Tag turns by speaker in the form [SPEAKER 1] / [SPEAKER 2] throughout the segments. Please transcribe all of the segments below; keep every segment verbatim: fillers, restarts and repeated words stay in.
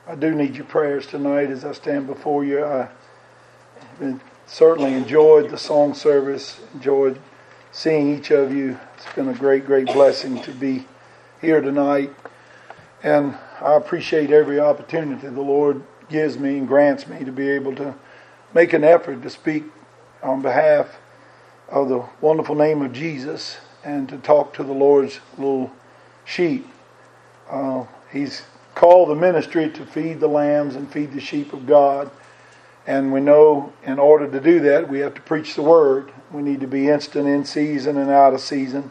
[SPEAKER 1] I do need your prayers tonight as I stand before you. I certainly enjoyed the song service, enjoyed seeing each of you. It's been a great, great blessing to be here tonight. And I appreciate every opportunity the Lord gives me and grants me to be able to make an effort to speak on behalf of the wonderful name of Jesus and to talk to the Lord's little sheep. Uh, he's called the ministry to feed the lambs and feed the sheep of God. And we know in order to do that, we have to preach the word. We need to be instant in season and out of season.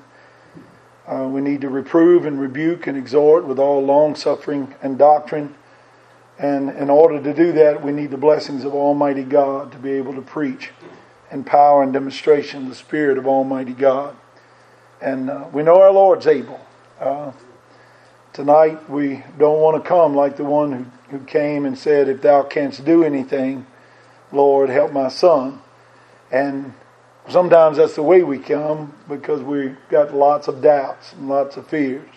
[SPEAKER 1] Uh, we need to reprove and rebuke and exhort with all long-suffering and doctrine. And in order to do that, we need the blessings of Almighty God to be able to preach in power and demonstration of the Spirit of Almighty God. And uh, we know our Lord's able. Uh, tonight we don't want to come like the one who, who came and said, if thou canst do anything, Lord, help my son. And sometimes that's the way we come because we've got lots of doubts and lots of fears.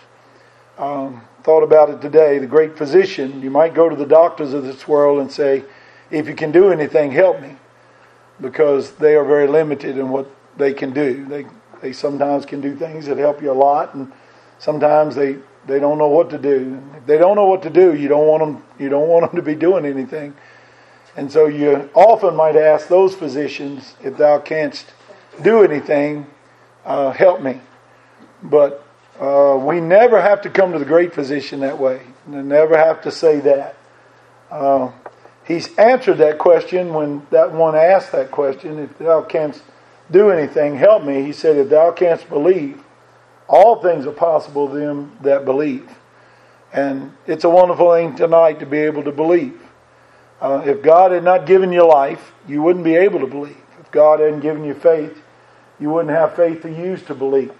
[SPEAKER 1] Um, thought about it today. The great physician, you might go to the doctors of this world and say, if you can do anything, help me. Because they are very limited in what they can do. They they sometimes can do things that help you a lot, and sometimes they, they don't know what to do. If they don't know what to do, you don't want them you don't want them to be doing anything. And so you often might ask those physicians, if thou canst do anything, uh, help me. But uh, we never have to come to the great physician that way. We never have to say that. Uh, he's answered that question when that one asked that question, if thou canst do anything, help me. He said, if thou canst believe, all things are possible to them that believe. And it's a wonderful thing tonight to be able to believe. Uh, if God had not given you life, you wouldn't be able to believe. If God hadn't given you faith, you wouldn't have faith to use to believe.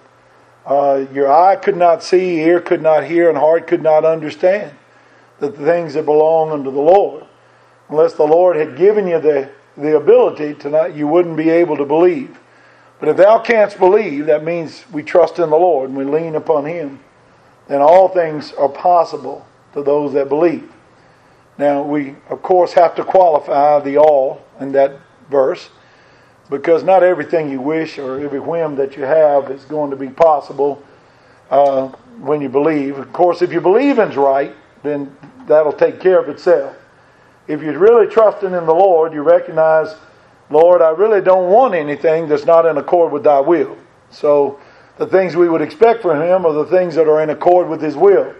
[SPEAKER 1] Uh, your eye could not see, ear could not hear, and heart could not understand that the things that belong unto the Lord. Unless the Lord had given you the, the ability tonight, you wouldn't be able to believe. But if thou canst believe, that means we trust in the Lord and we lean upon Him. Then all things are possible to those that believe. Now, we, of course, have to qualify the all in that verse, because not everything you wish or every whim that you have is going to be possible uh, when you believe. Of course, if your believing's right, then that'll take care of itself. If you're really trusting in the Lord, you recognize, Lord, I really don't want anything that's not in accord with Thy will. So the things we would expect from Him are the things that are in accord with His will.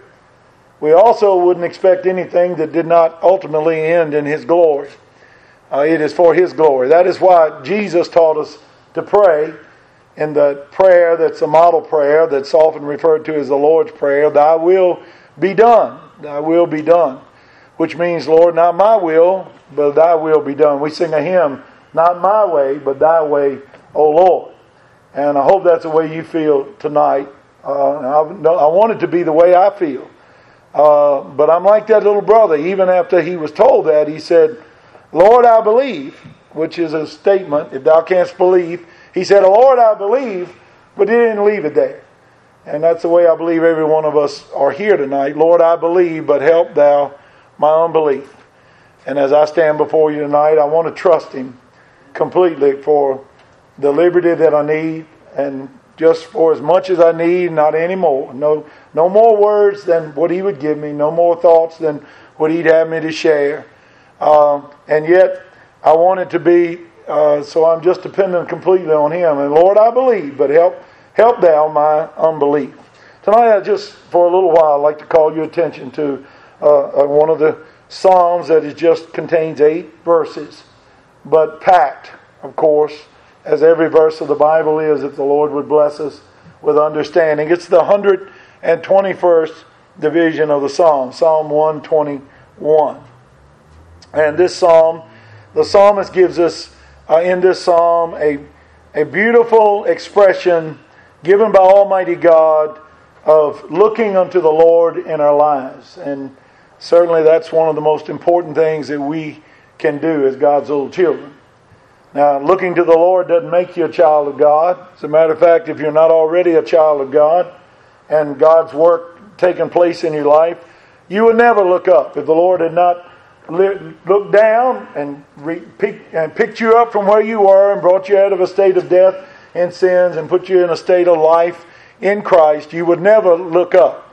[SPEAKER 1] We also wouldn't expect anything that did not ultimately end in His glory. Uh, it is for His glory. That is why Jesus taught us to pray in the prayer that's a model prayer that's often referred to as the Lord's Prayer. Thy will be done. Thy will be done. Which means, Lord, not my will, but Thy will be done. We sing a hymn, not my way, but Thy way, O Lord. And I hope that's the way you feel tonight. Uh, I, I want it to be the way I feel. Uh, but I'm like that little brother. Even after he was told that, he said, Lord, I believe, which is a statement, if thou canst believe. He said, Lord, I believe, but he didn't leave it there. And that's the way I believe every one of us are here tonight. Lord, I believe, but help thou my unbelief. And as I stand before you tonight, I want to trust Him completely for the liberty that I need, and just for as much as I need, not any more. No, no more words than what He would give me, no more thoughts than what He'd have me to share. Uh, and yet, I want it to be, uh, so I'm just dependent completely on Him. And Lord, I believe, but help help thou my unbelief. Tonight, I just, for a little while, I'd like to call your attention to uh, one of the Psalms that is just contains eight verses, but packed, of course, as every verse of the Bible is, if the Lord would bless us with understanding. It's the one hundred twenty-first division of the Psalm, Psalm one twenty-one. And this psalm, the psalmist gives us uh, in this psalm a, a beautiful expression given by Almighty God of looking unto the Lord in our lives. And certainly that's one of the most important things that we can do as God's little children. Now, looking to the Lord doesn't make you a child of God. As a matter of fact, if you're not already a child of God and God's work taking place in your life, you would never look up if the Lord had not looked down and, re, pick, and picked you up from where you were and brought you out of a state of death and sins and put you in a state of life in Christ. You would never look up.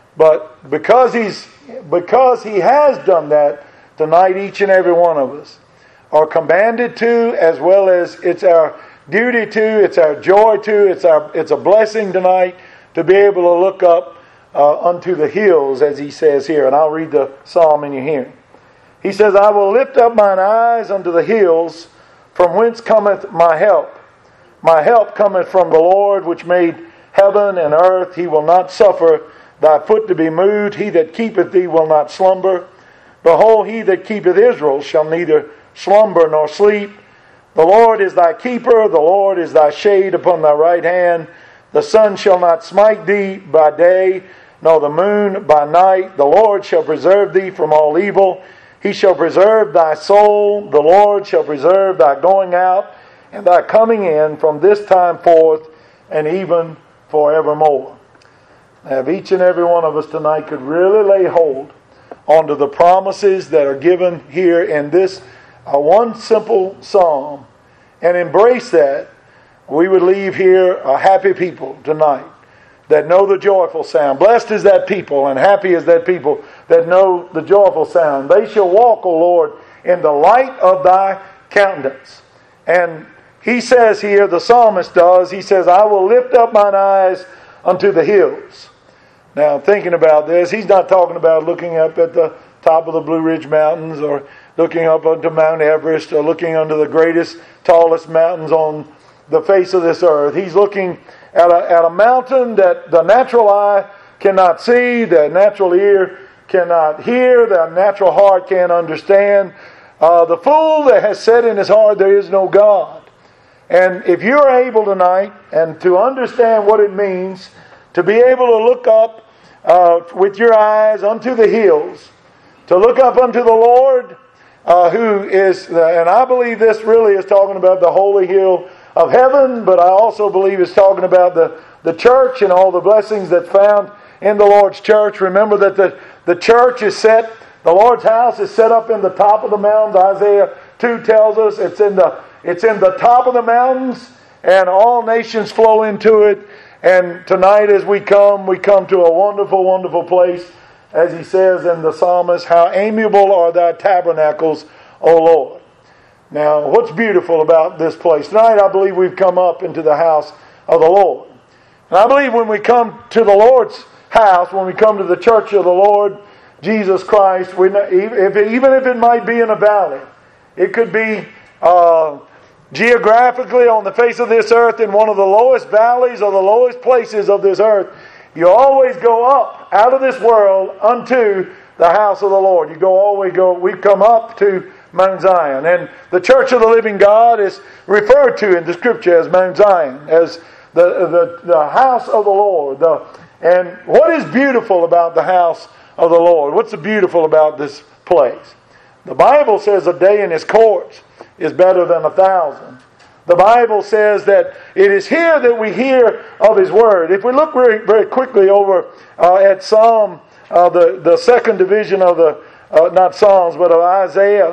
[SPEAKER 1] But because He's because He has done that, tonight each and every one of us are commanded to, as well as it's our duty to, it's our joy to, it's our it's a blessing tonight to be able to look up uh, unto the hills, as he says here. And I'll read the psalm in your hearing. He says, I will lift up mine eyes unto the hills, from whence cometh my help. My help cometh from the Lord, which made heaven and earth. He will not suffer thy foot to be moved. He that keepeth thee will not slumber. Behold, he that keepeth Israel shall neither slumber nor sleep. The Lord is thy keeper. The Lord is thy shade upon thy right hand. The sun shall not smite thee by day, nor the moon by night. The Lord shall preserve thee from all evil. He shall preserve thy soul. The Lord shall preserve thy going out and thy coming in from this time forth and even forevermore. Now, if each and every one of us tonight could really lay hold onto the promises that are given here in this uh, one simple psalm and embrace that, we would leave here a happy people tonight that know the joyful sound. Blessed is that people and happy is that people that know the joyful sound. They shall walk, O Lord, in the light of thy countenance. And he says here, the psalmist does, he says, I will lift up mine eyes unto the hills. Now, thinking about this, he's not talking about looking up at the top of the Blue Ridge Mountains or looking up onto Mount Everest or looking under the greatest, tallest mountains on the face of this earth. He's looking at a, at a mountain that the natural eye cannot see, the natural ear cannot hear, the natural heart can't understand. Uh, the fool that has said in his heart, there is no God. And if you're able tonight and to understand what it means to be able to look up uh, with your eyes unto the hills, to look up unto the Lord, uh, who is, and I believe this really is talking about the holy hill of heaven, but I also believe it's talking about the, the church and all the blessings that's found in the Lord's church. Remember that the, the church is set, the Lord's house is set up in the top of the mountains. Isaiah two tells us it's in the it's in the top of the mountains, and all nations flow into it. And tonight as we come, we come to a wonderful, wonderful place, as he says in the psalmist, how amiable are thy tabernacles, O Lord. Now, what's beautiful about this place? Tonight I believe we've come up into the house of the Lord. And I believe when we come to the Lord's house, when we come to the church of the Lord Jesus Christ, we, if it, even if it might be in a valley, it could be uh, geographically on the face of this earth in one of the lowest valleys or the lowest places of this earth. You always go up out of this world unto the house of the Lord. You go always go. We come up to Mount Zion, and the church of the living God is referred to in the Scripture as Mount Zion, as the the, the house of the Lord. The, and what is beautiful about the house of the Lord? What's beautiful about this place? The Bible says a day in His courts is better than a thousand. The Bible says that it is here that we hear of His Word. If we look very, very quickly over uh, at Psalm, uh, the, the second division of the, uh, not Psalms, but of Isaiah,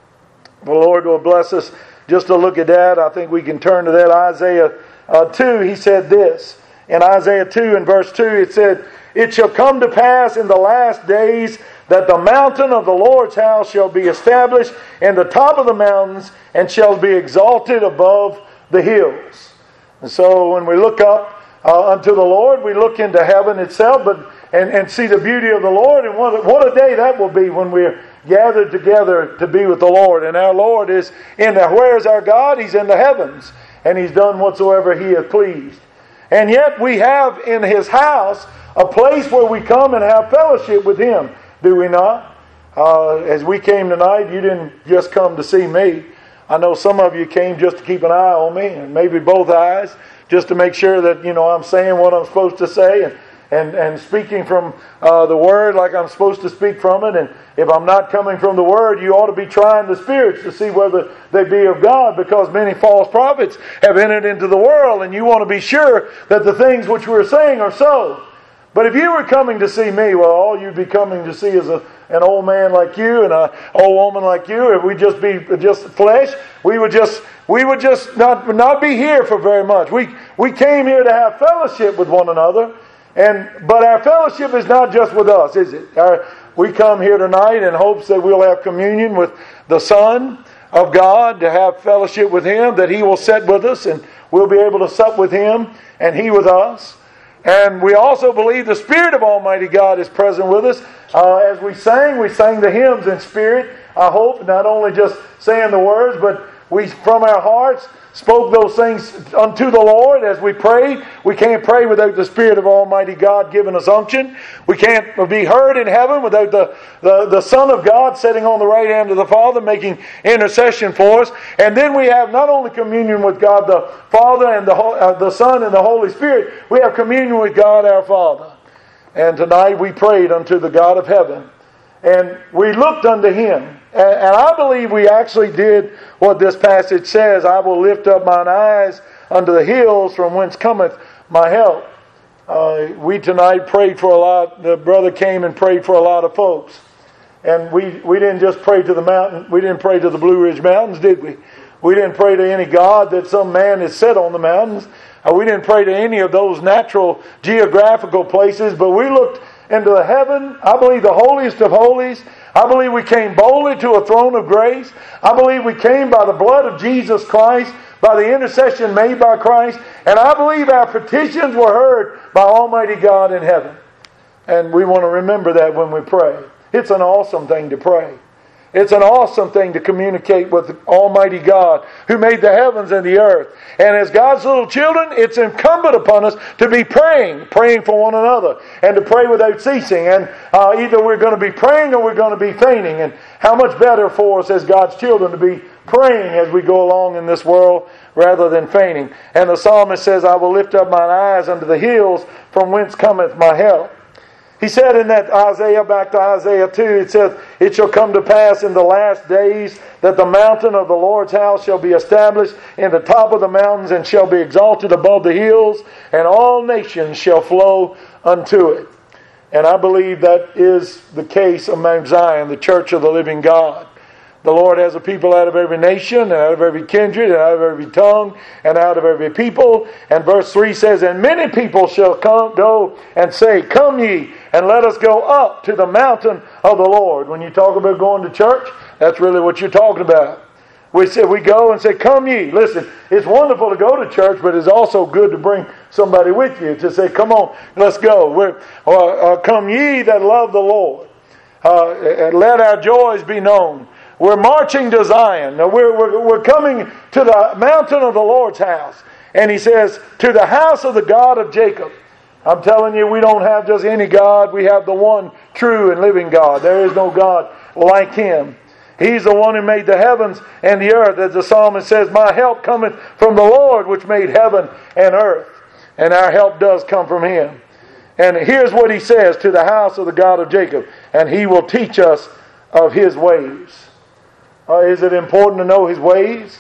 [SPEAKER 1] the Lord will bless us just to look at that. I think we can turn to that. Isaiah uh, two, he said this. In Isaiah two and verse two, it said, It shall come to pass in the last days that the mountain of the Lord's house shall be established in the top of the mountains and shall be exalted above the hills. And so when we look up uh, unto the Lord, we look into heaven itself but and, and see the beauty of the Lord. And what, what a day that will be when we're gathered together to be with the Lord. And our Lord is in the, where is our God? He's in the heavens. And He's done whatsoever He hath pleased. And yet we have in His house a place where we come and have fellowship with Him. Do we not? Uh, as we came tonight, you didn't just come to see me. I know some of you came just to keep an eye on me, and maybe both eyes, just to make sure that, you know, I'm saying what I'm supposed to say and and, and speaking from uh, the Word like I'm supposed to speak from it. And if I'm not coming from the Word, you ought to be trying the spirits to see whether they be of God, because many false prophets have entered into the world, and you want to be sure that the things which we're saying are so. But if you were coming to see me, well, all you'd be coming to see is a, an old man like you and an old woman like you. If we just be just flesh, we would just we would just not not be here for very much. We we came here to have fellowship with one another, and but our fellowship is not just with us, is it? Our, we come here tonight in hopes that we'll have communion with the Son of God, to have fellowship with Him, that He will sit with us and we'll be able to sup with Him and He with us. And we also believe the Spirit of Almighty God is present with us. Uh, as we sang, we sang the hymns in spirit. I hope not only just saying the words, but we from our hearts spoke those things unto the Lord as we prayed. We can't pray without the Spirit of Almighty God giving us unction. We can't be heard in heaven without the, the, the Son of God sitting on the right hand of the Father making intercession for us. And then we have not only communion with God the Father and the, uh, the Son and the Holy Spirit, we have communion with God our Father. And tonight we prayed unto the God of heaven. And we looked unto Him. And I believe we actually did what this passage says. I will lift up mine eyes unto the hills from whence cometh my help. Uh, we tonight prayed for a lot. The brother came and prayed for a lot of folks. And we, we didn't just pray to the mountain. We didn't pray to the Blue Ridge Mountains, did we? We didn't pray to any God that some man has set on the mountains. Uh, we didn't pray to any of those natural geographical places. But we looked into the heaven. I believe the holiest of holies. I believe we came boldly to a throne of grace. I believe we came by the blood of Jesus Christ, by the intercession made by Christ. And I believe our petitions were heard by Almighty God in heaven. And we want to remember that when we pray. It's an awesome thing to pray. It's an awesome thing to communicate with Almighty God who made the heavens and the earth. And as God's little children, it's incumbent upon us to be praying, praying for one another, and to pray without ceasing. And uh, either we're going to be praying or we're going to be fainting. And how much better for us as God's children to be praying as we go along in this world rather than fainting. And the psalmist says, I will lift up mine eyes unto the hills from whence cometh my help. He said in that Isaiah, back to Isaiah two, it says, it shall come to pass in the last days that the mountain of the Lord's house shall be established in the top of the mountains and shall be exalted above the hills, and all nations shall flow unto it. And I believe that is the case of Mount Zion, the church of the living God. The Lord has a people out of every nation, and out of every kindred, and out of every tongue, and out of every people. And verse three says, and many people shall come, go and say, come ye, and let us go up to the mountain of the Lord. When you talk about going to church, that's really what you're talking about. We say we go and say, come ye. Listen, it's wonderful to go to church, but it's also good to bring somebody with you to say, come on, let's go. We're, uh, uh, come ye that love the Lord. Uh, and let our joys be known. We're marching to Zion. Now we're, we're, we're coming to the mountain of the Lord's house. And He says, to the house of the God of Jacob. I'm telling you, we don't have just any God. We have the one true and living God. There is no God like Him. He's the one who made the heavens and the earth. As the psalmist says, my help cometh from the Lord which made heaven and earth. And our help does come from Him. And here's what He says, to the house of the God of Jacob. And He will teach us of His ways. Uh, is it important to know His ways?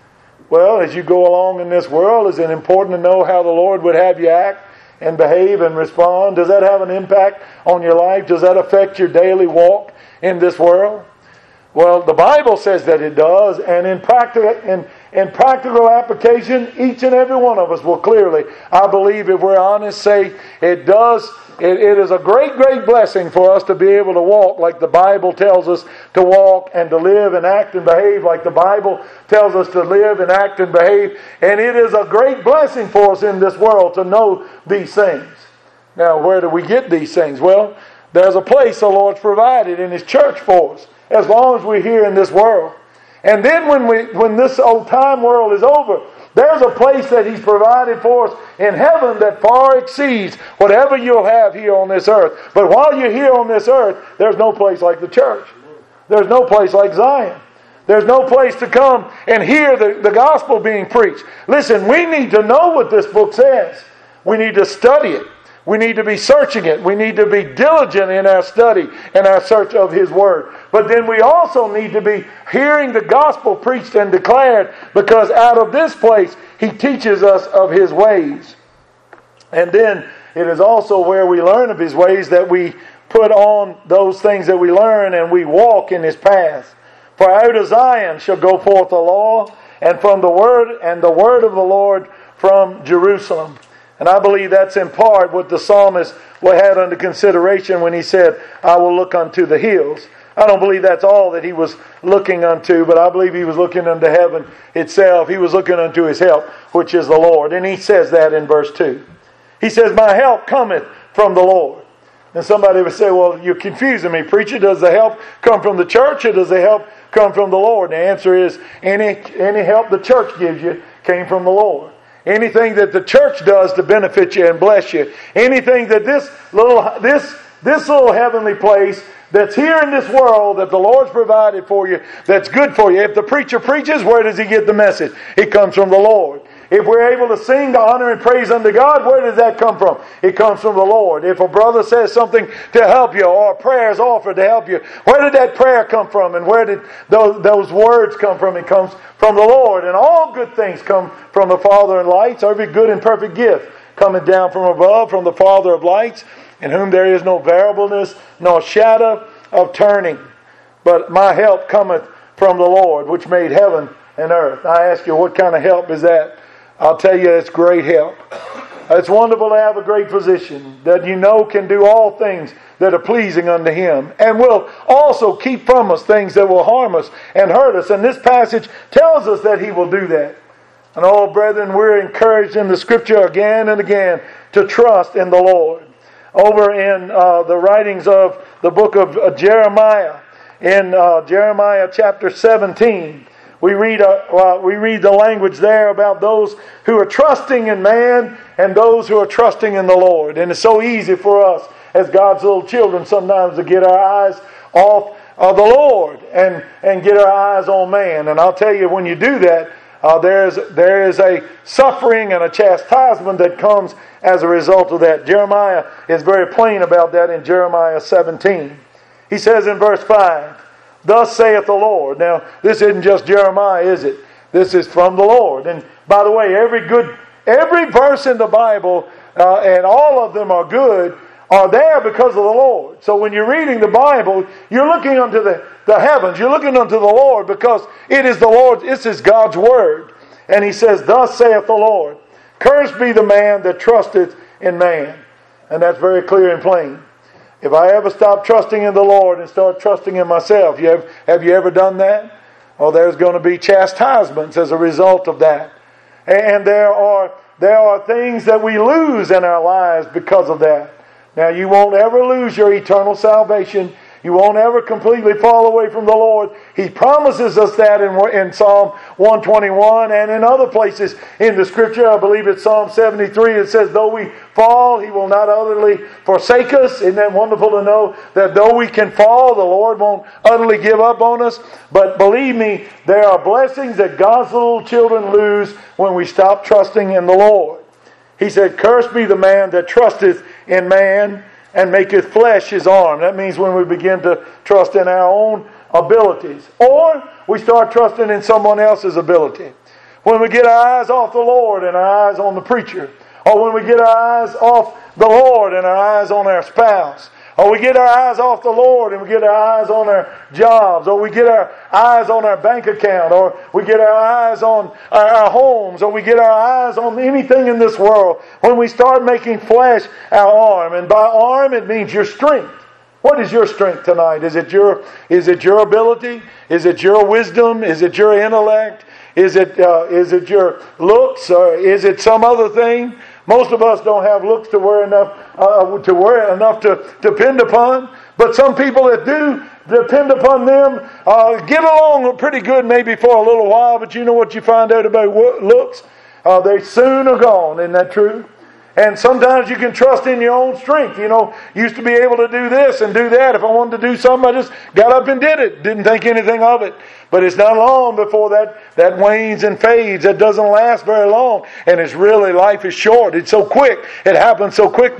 [SPEAKER 1] Well, as you go along in this world, is it important to know how the Lord would have you act and behave and respond? Does that have an impact on your life? Does that affect your daily walk in this world? Well, the Bible says that it does, and in practical in, in practical application, each and every one of us will clearly, I believe, if we're honest, say it does. It, it is a great, great blessing for us to be able to walk like the Bible tells us to walk, and to live and act and behave like the Bible tells us to live and act and behave. And it is a great blessing for us in this world to know these things. Now, where do we get these things? Well, there's a place the Lord's provided in His church for us, as long as we're here in this world. And then when we when this old time world is over, there's a place that He's provided for us in heaven that far exceeds whatever you'll have here on this earth. But while you're here on this earth, there's no place like the church. There's no place like Zion. There's no place to come and hear the, the gospel being preached. Listen, we need to know what this book says. We need to study it. We need to be searching it. We need to be diligent in our study and our search of His Word. But then we also need to be hearing the gospel preached and declared, because out of this place He teaches us of His ways. And then it is also where we learn of His ways that we put on those things that we learn and we walk in His paths. For out of Zion shall go forth the law, and from the word and the word of the Lord from Jerusalem. And I believe that's in part what the psalmist had under consideration when he said, I will look unto the hills. I don't believe that's all that he was looking unto, but I believe he was looking unto heaven itself. He was looking unto his help, which is the Lord. And he says that in verse two. He says, my help cometh from the Lord. And somebody would say, well, you're confusing me, preacher. Does the help come from the church or does the help come from the Lord? And the answer is, any, any help the church gives you came from the Lord. Anything that the church does to benefit you and bless you, anything that this little this this little heavenly place that's here in this world that the Lord's provided for you, that's good for you. If the preacher preaches, where does he get the message? It comes from the Lord. If we're able to sing to honor and praise unto God, where does that come from? It comes from the Lord. If a brother says something to help you, or a prayer is offered to help you, where did that prayer come from? And where did those, those words come from? It comes from the Lord. And all good things come from the Father of lights. Every good and perfect gift coming down from above, from the Father of lights, in whom there is no variableness, no shadow of turning. But my help cometh from the Lord, which made heaven and earth. I ask you, what kind of help is that? I'll tell you, it's great help. It's wonderful to have a great physician that you know can do all things that are pleasing unto Him, and will also keep from us things that will harm us and hurt us. And this passage tells us that He will do that. And oh, brethren, we're encouraged in the Scripture again and again to trust in the Lord. Over in uh, the writings of the book of uh, Jeremiah, in uh, Jeremiah chapter seventeen, We read, uh, uh, we read the language there about those who are trusting in man and those who are trusting in the Lord. And it's so easy for us as God's little children sometimes to get our eyes off of the Lord and, and get our eyes on man. And I'll tell you, when you do that, uh, there's, there is a suffering and a chastisement that comes as a result of that. Jeremiah is very plain about that in Jeremiah seventeen. He says in verse five, thus saith the Lord. Now, this isn't just Jeremiah, is it? This is from the Lord. And by the way, every good, every verse in the Bible, uh, and all of them are good, are there because of the Lord. So when you're reading the Bible, you're looking unto the, the heavens. You're looking unto the Lord because it is the Lord. This is God's Word. And He says, thus saith the Lord, cursed be the man that trusteth in man. And that's very clear and plain. If I ever stop trusting in the Lord and start trusting in myself, you have, have you ever done that? Well, there's going to be chastisements as a result of that. And there are there are things that we lose in our lives because of that. Now, you won't ever lose your eternal salvation. You won't ever completely fall away from the Lord. He promises us that in, in Psalm one twenty-one and in other places in the Scripture. I believe it's Psalm seventy-three. It says, though we fall, He will not utterly forsake us. Isn't that wonderful to know that though we can fall, the Lord won't utterly give up on us? But believe me, there are blessings that God's little children lose when we stop trusting in the Lord. He said, cursed be the man that trusteth in man, and maketh flesh his arm. That means when we begin to trust in our own abilities. Or we start trusting in someone else's ability. When we get our eyes off the Lord and our eyes on the preacher. Or when we get our eyes off the Lord and our eyes on our spouse. Or we get our eyes off the Lord and we get our eyes on our jobs. Or we get our eyes on our bank account. Or we get our eyes on our, our homes. Or we get our eyes on anything in this world. When we start making flesh our arm. And by arm it means your strength. What is your strength tonight? Is it your, is it your ability? Is it your wisdom? Is it your intellect? Is it, uh, is it your looks? Or is it some other thing? Most of us don't have looks to wear enough uh, to wear enough to depend upon. But some people that do depend upon them uh, get along pretty good maybe for a little while. But you know what you find out about looks? Uh, they soon are gone. Isn't that true? And sometimes you can trust in your own strength. You know, used to be able to do this and do that. If I wanted to do something, I just got up and did it. Didn't think anything of it. But it's not long before that, that wanes and fades. It doesn't last very long. And it's really, life is short. It's so quick. It happens so quickly.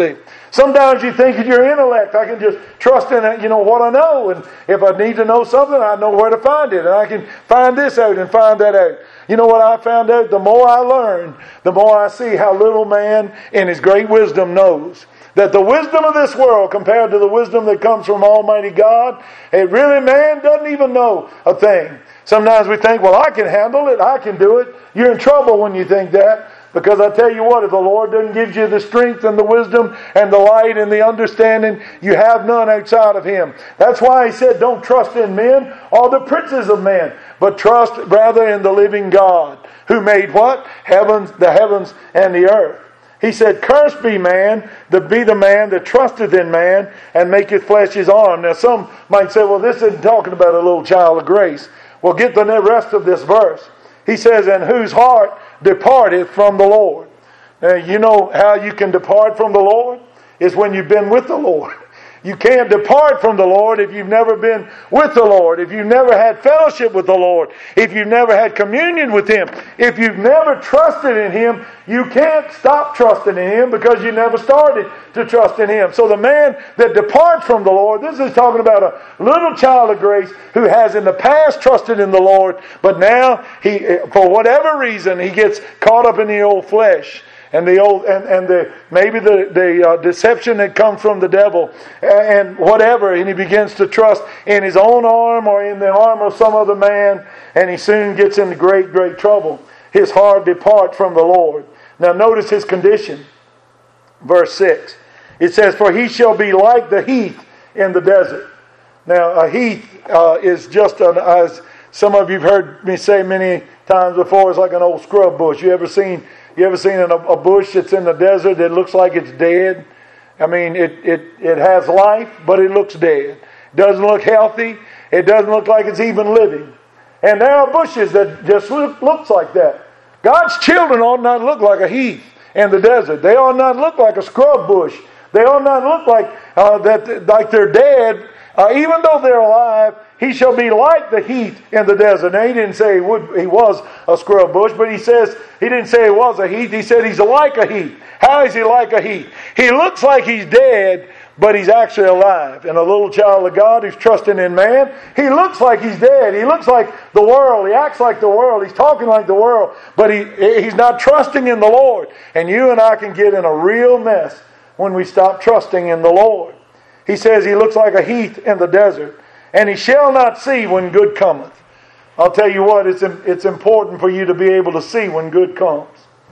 [SPEAKER 1] Sometimes you think of your intellect. I can just trust in it, you know, what I know. And if I need to know something, I know where to find it. And I can find this out and find that out. You know what I found out? The more I learn, the more I see how little man in his great wisdom knows. That the wisdom of this world compared to the wisdom that comes from Almighty God, it really, man doesn't even know a thing. Sometimes we think, well, I can handle it. I can do it. You're in trouble when you think that. Because I tell you what, if the Lord doesn't give you the strength and the wisdom and the light and the understanding, you have none outside of Him. That's why He said, don't trust in men or the princes of men, but trust rather in the living God, who made what? Heavens, the heavens and the earth. He said, cursed be man, that be the man that trusteth in man and maketh flesh his arm. Now some might say, well, this isn't talking about a little child of grace. Well, get the rest of this verse. He says, and whose heart departed from the Lord. Now, you know how you can depart from the Lord? Is when you've been with the Lord. You can't depart from the Lord if you've never been with the Lord, if you've never had fellowship with the Lord, if you've never had communion with Him, if you've never trusted in Him. You can't stop trusting in Him because you never started to trust in Him. So the man that departs from the Lord, this is talking about a little child of grace who has in the past trusted in the Lord, but now he, for whatever reason, he gets caught up in the old flesh. And the old and, and the maybe the, the uh, deception that comes from the devil and whatever, and he begins to trust in his own arm or in the arm of some other man, and he soon gets into great, great trouble. His heart depart from the Lord. Now notice his condition. Verse six. It says, for he shall be like the heath in the desert. Now a heath uh, is just an, as some of you've heard me say many times before, it's like an old scrub bush. You ever seen You ever seen a, a bush that's in the desert that looks like it's dead? I mean, it, it, it has life, but it looks dead. It doesn't look healthy. It doesn't look like it's even living. And there are bushes that just look looks like that. God's children ought not look like a heath in the desert. They ought not look like a scrub bush. They ought not look like uh, that, like they're dead. Uh, even though they're alive, he shall be like the heath in the desert. Now, he didn't say he, would, he was a scrub bush, but he says he didn't say he was a heath. He said he's like a heath. How is he like a heath? He looks like he's dead, but he's actually alive. And a little child of God who's trusting in man, he looks like he's dead. He looks like the world. He acts like the world. He's talking like the world, but he he's not trusting in the Lord. And you and I can get in a real mess when we stop trusting in the Lord. He says he looks like a heath in the desert, and he shall not see when good cometh. I'll tell you what, it's it's important for you to be able to see when good comes.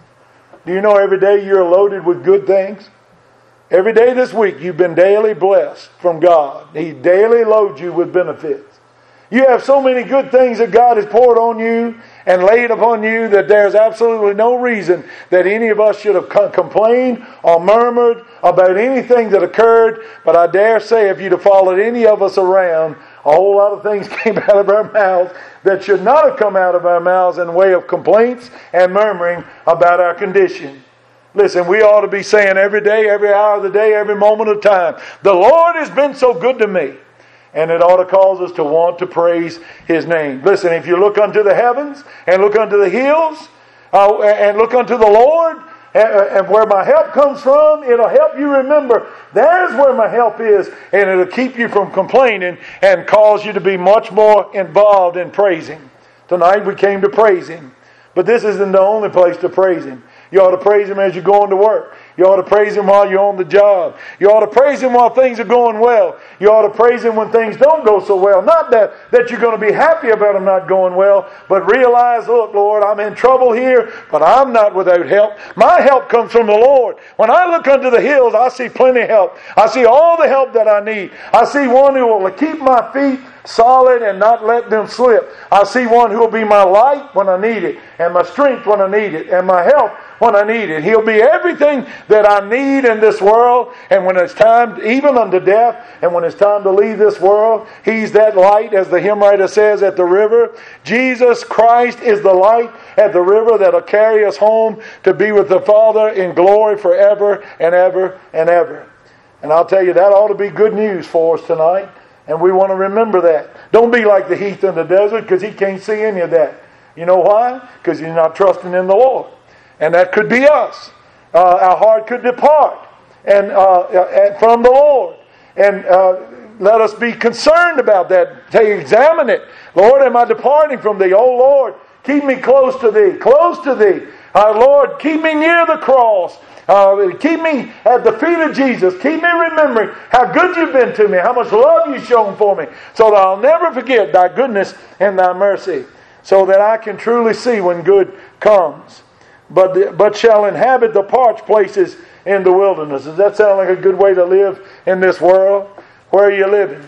[SPEAKER 1] Do you know every day you're loaded with good things? Every day this week you've been daily blessed from God. He daily loads you with benefits. You have so many good things that God has poured on you and laid upon you that there's absolutely no reason that any of us should have complained or murmured about anything that occurred. But I dare say if you'd have followed any of us around, a whole lot of things came out of our mouths that should not have come out of our mouths in way of complaints and murmuring about our condition. Listen, we ought to be saying every day, every hour of the day, every moment of time, the Lord has been so good to me. And it ought to cause us to want to praise His name. Listen, if you look unto the heavens and look unto the hills uh, and look unto the Lord and, and where my help comes from, it'll help you remember there's where my help is, and it'll keep you from complaining and cause you to be much more involved in praising. Tonight we came to praise Him. But this isn't the only place to praise Him. You ought to praise Him as you're going to work. You ought to praise Him while you're on the job. You ought to praise Him while things are going well. You ought to praise Him when things don't go so well. Not that, that you're going to be happy about them not going well, but realize, look, Lord, I'm in trouble here, but I'm not without help. My help comes from the Lord. When I look unto the hills, I see plenty of help. I see all the help that I need. I see one who will keep my feet solid and not let them slip. I see one who will be my light when I need it, and my strength when I need it, and my help when I need it. He'll be everything that I need in this world, and when it's time, even unto death, and when it's time to leave this world, He's that light, as the hymn writer says, at the river. Jesus Christ is the light at the river that'll carry us home to be with the Father in glory forever and ever and ever. And I'll tell you, that ought to be good news for us tonight. And we want to remember that. Don't be like the heath in the desert, because he can't see any of that. You know why? Because you're not trusting in the Lord. And that could be us. Uh, our heart could depart. and uh, from the Lord. And uh, let us be concerned about that. Take, examine it. Lord, am I departing from Thee? Oh Lord, keep me close to Thee, close to Thee. Uh, Lord, keep me near the cross. Uh, keep me at the feet of Jesus. Keep me remembering how good You've been to me, how much love You've shown for me, so that I'll never forget Thy goodness and Thy mercy, so that I can truly see when good comes. But, but shall inhabit the parched places in the wilderness. Does that sound like a good way to live in this world? Where are you living?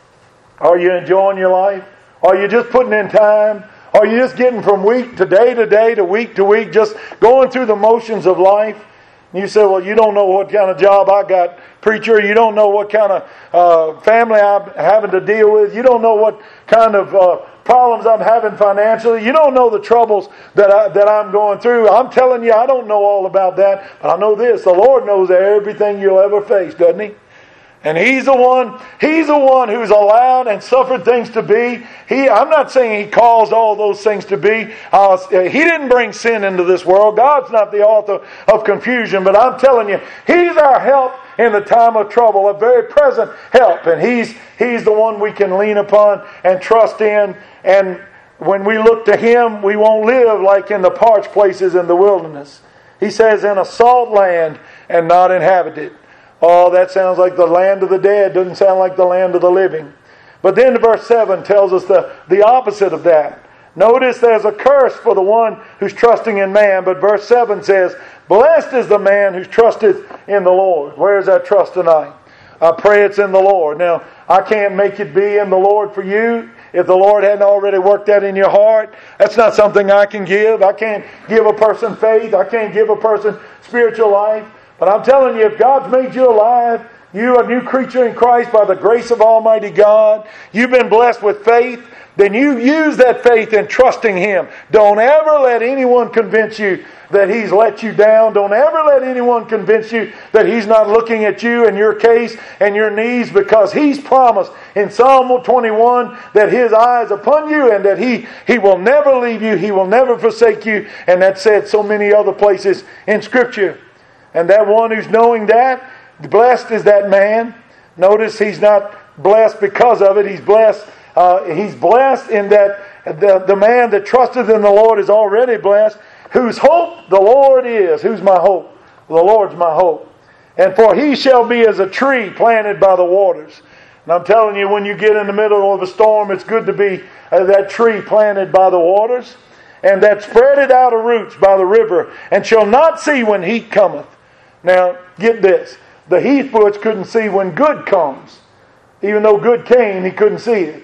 [SPEAKER 1] Are you enjoying your life? Are you just putting in time? Are you just getting from week to day to day to week to week, just going through the motions of life? You say, well, you don't know what kind of job I got, preacher. You don't know what kind of uh, family I'm having to deal with. You don't know what kind of uh, problems I'm having financially. You don't know the troubles that, I, that I'm going through. I'm telling you, I don't know all about that. But I know this. The Lord knows everything you'll ever face, doesn't He? And He's the one, He's the one who's allowed and suffered things to be. He, I'm not saying He caused all those things to be. Uh, he didn't bring sin into this world. God's not the author of confusion. But I'm telling you, He's our help in the time of trouble, a very present help. And He's, He's the one we can lean upon and trust in. And when we look to Him, we won't live like in the parched places in the wilderness. He says, in a salt land and not inhabited. Oh, that sounds like the land of the dead. Doesn't sound like the land of the living. But then verse seven tells us the, the opposite of that. Notice there's a curse for the one who's trusting in man. But verse seven says, blessed is the man who trusteth in the Lord. Where is that trust tonight? I pray it's in the Lord. Now, I can't make it be in the Lord for you if the Lord hadn't already worked that in your heart. That's not something I can give. I can't give a person faith. I can't give a person spiritual life. But I'm telling you, if God's made you alive, you're a new creature in Christ by the grace of Almighty God, you've been blessed with faith, then you use that faith in trusting Him. Don't ever let anyone convince you that He's let you down. Don't ever let anyone convince you that He's not looking at you and your case and your needs, because He's promised in Psalm twenty-one that His eye is upon you and that He, he will never leave you, He will never forsake you. And that's said so many other places in Scripture. And that one who's knowing that, blessed is that man. Notice he's not blessed because of it. He's blessed. Uh, he's blessed in that the, the man that trusteth in the Lord is already blessed. Whose hope the Lord is. Who's my hope? The Lord's my hope. And for he shall be as a tree planted by the waters. And I'm telling you, when you get in the middle of a storm, it's good to be uh, that tree planted by the waters, and that spreadeth out her roots by the river, and shall not see when heat cometh. Now, get this. The heath bush couldn't see when good comes. Even though good came, he couldn't see it.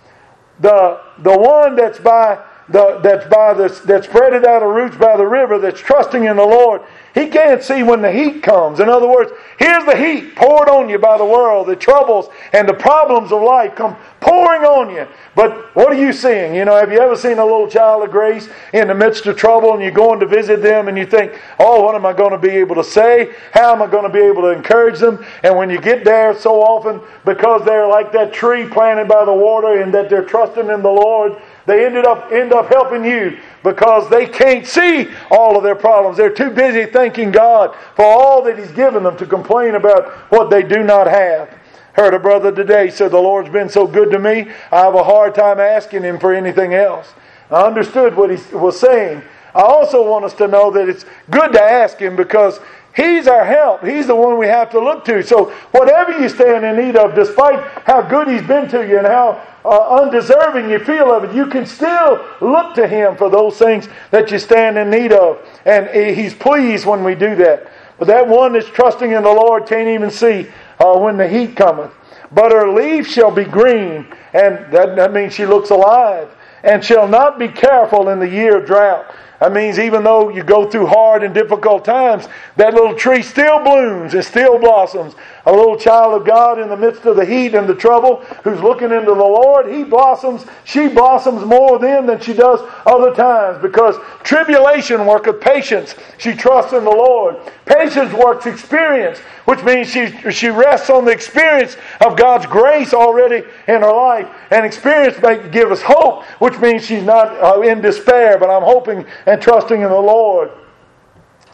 [SPEAKER 1] The the one that's by the that's by the that spreadeth out her roots by the river, that's trusting in the Lord, he can't see when the heat comes. In other words, here's the heat poured on you by the world. The troubles and the problems of life come pouring on you. But what are you seeing? You know, have you ever seen a little child of grace in the midst of trouble, and you're going to visit them and you think, oh, what am I going to be able to say? How am I going to be able to encourage them? And when you get there, so often, because they're like that tree planted by the water and that they're trusting in the Lord, they ended up end up helping you because they can't see all of their problems. They're too busy thanking God for all that He's given them to complain about what they do not have. Heard a brother today said, the Lord's been so good to me, I have a hard time asking Him for anything else. I understood what he was saying. I also want us to know that it's good to ask Him because He's our help. He's the one we have to look to. So whatever you stand in need of, despite how good He's been to you and how uh, undeserving you feel of it, you can still look to Him for those things that you stand in need of. And He's pleased when we do that. But that one that's trusting in the Lord can't even see uh, when the heat cometh. But her leaf shall be green, and that, that means she looks alive, and shall not be careful in the year of drought. That means even though you go through hard and difficult times, that little tree still blooms and still blossoms. A little child of God in the midst of the heat and the trouble, who's looking into the Lord, he blossoms, she blossoms more then than she does other times, because tribulation worketh patience. She trusts in the Lord. Patience works experience, which means she she rests on the experience of God's grace already in her life. And experience may give us hope, which means she's not uh, in despair, but I'm hoping and trusting in the Lord.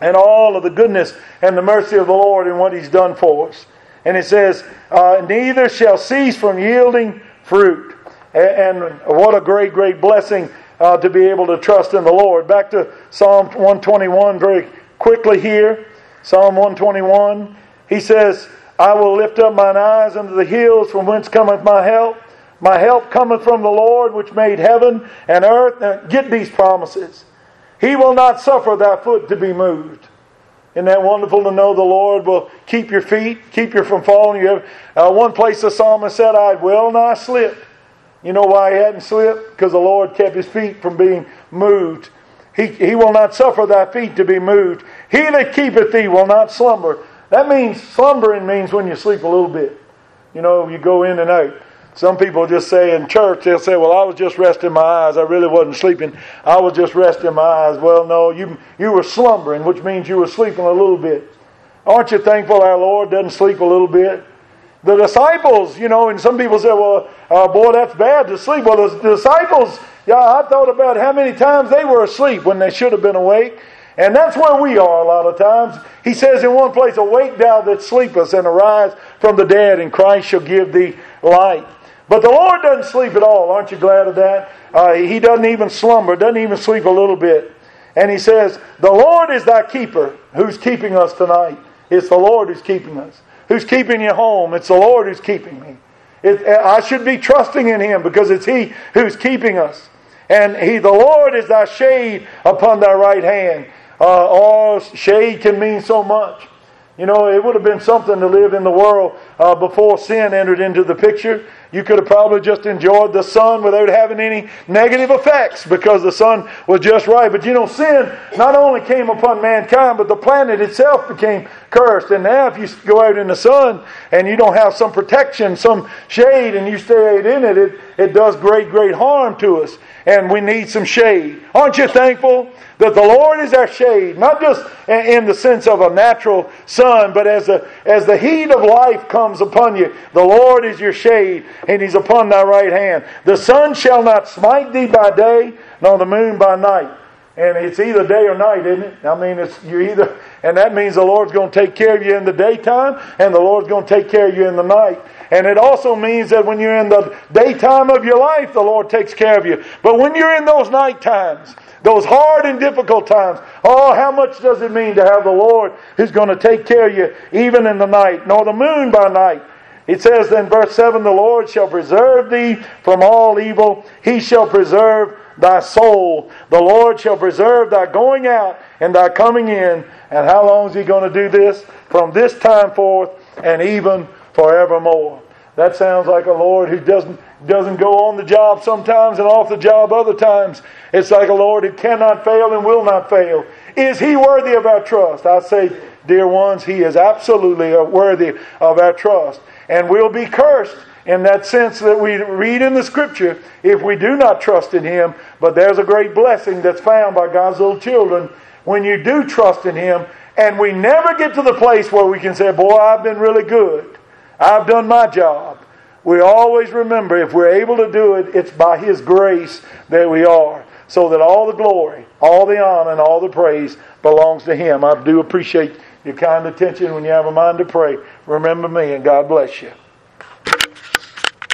[SPEAKER 1] and all of the goodness and the mercy of the Lord and what He's done for us. And it says, uh, neither shall cease from yielding fruit. And, and what a great, great blessing uh, to be able to trust in the Lord. Back to Psalm one twenty-one very quickly here. Psalm one twenty-one. He says, I will lift up mine eyes unto the hills, from whence cometh my help. My help cometh from the Lord, which made heaven and earth. Now, get these promises. He will not suffer thy foot to be moved. Isn't that wonderful to know the Lord will keep your feet, keep you from falling? You have, uh, one place the psalmist said, I had well nigh slipped. You know why he hadn't slipped? Because the Lord kept his feet from being moved. He, he will not suffer thy feet to be moved. He that keepeth thee will not slumber. That means, slumbering means when you sleep a little bit. You know, you go in and out. Some people just say in church, they'll say, well, I was just resting my eyes. I really wasn't sleeping. I was just resting my eyes. Well, no, you you were slumbering, which means you were sleeping a little bit. Aren't you thankful our Lord doesn't sleep a little bit? The disciples, you know, and some people say, well, uh, boy, that's bad to sleep. Well, the, the disciples, yeah, I thought about how many times they were asleep when they should have been awake. And that's where we are a lot of times. He says in one place, awake thou that sleepest, and arise from the dead, and Christ shall give thee light. But the Lord doesn't sleep at all. Aren't you glad of that? Uh, he doesn't even slumber, doesn't even sleep a little bit. And He says, the Lord is thy keeper. Who's keeping us tonight? It's the Lord who's keeping us. Who's keeping you home? It's the Lord who's keeping me. It, I should be trusting in Him because it's He who's keeping us. And He, the Lord is thy shade upon thy right hand. Uh, oh, shade can mean so much. You know, it would have been something to live in the world uh, before sin entered into the picture. You could have probably just enjoyed the sun without having any negative effects because the sun was just right. But you know, sin not only came upon mankind, but the planet itself became cursed. And now if you go out in the sun and you don't have some protection, some shade, and you stay out in it, it, it does great, great harm to us. And we need some shade. Aren't you thankful that the Lord is our shade? Not just in the sense of a natural sun, but as, a, as the heat of life comes upon you, the Lord is your shade, and He's upon thy right hand. The sun shall not smite thee by day, nor the moon by night. And it's either day or night, isn't it? I mean, it's you either, and that means the Lord's going to take care of you in the daytime, and the Lord's going to take care of you in the night. And it also means that when you're in the daytime of your life, the Lord takes care of you. But when you're in those night times, those hard and difficult times, oh, how much does it mean to have the Lord who's going to take care of you even in the night, nor the moon by night. It says in verse seven, the Lord shall preserve thee from all evil. He shall preserve thy soul. The Lord shall preserve thy going out and thy coming in. And how long is He going to do this? From this time forth and even forevermore. That sounds like a Lord who doesn't doesn't go on the job sometimes and off the job other times. It's like a Lord who cannot fail and will not fail. Is He worthy of our trust? I say, dear ones, He is absolutely worthy of our trust. And we'll be cursed in that sense that we read in the Scripture if we do not trust in Him. But there's a great blessing that's found by God's little children when you do trust in Him. And we never get to the place where we can say, boy, I've been really good. I've done my job. We always remember if we're able to do it, it's by His grace that we are. So that all the glory, all the honor, and all the praise belongs to Him. I do appreciate your kind attention when you have a mind to pray. Remember me, and God bless you.